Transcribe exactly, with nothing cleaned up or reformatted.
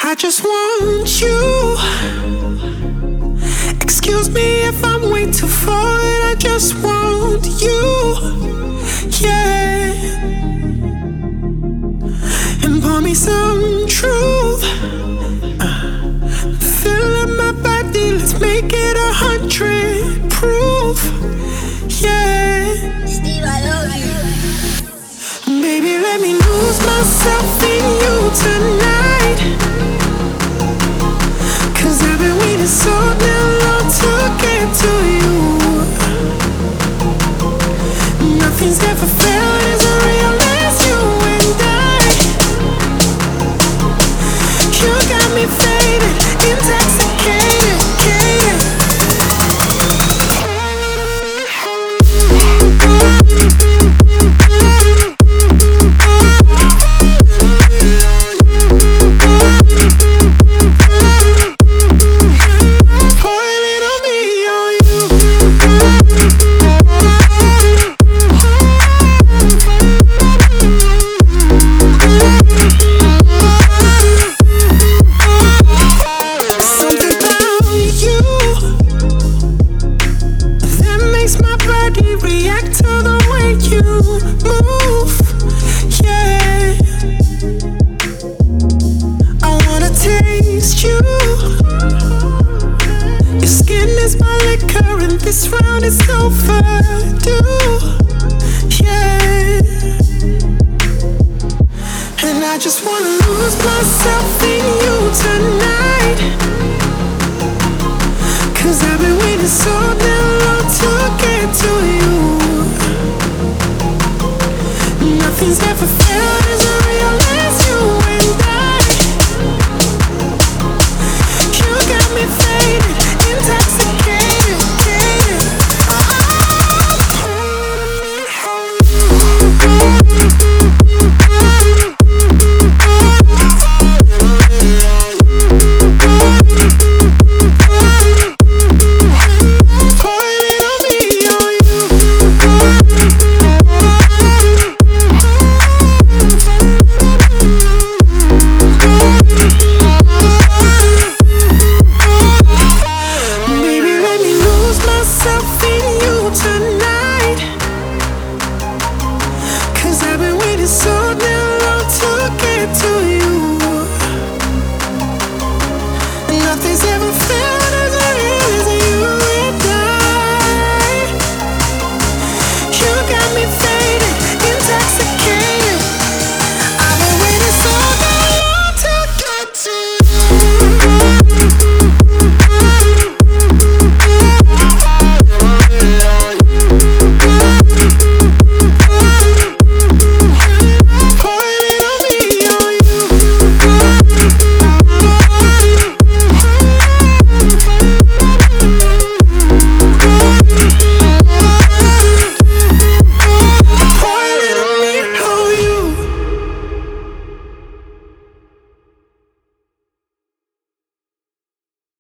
I just want you. Excuse me if I'm way too forward. I just want you, yeah. And pour me some truth. uh, Fill up my body, let's make it a hundred proof, yeah. Steve, I love you. Baby, let me lose myself in you tonight. Cause I've been waiting so damn long to get to you. Nothing's ever felt as real as you and I. You got me faded, intoxicated, cated. React to the way you move, yeah. I wanna taste you. Your skin is my liquor and this round is overdue, yeah. And I just wanna lose myself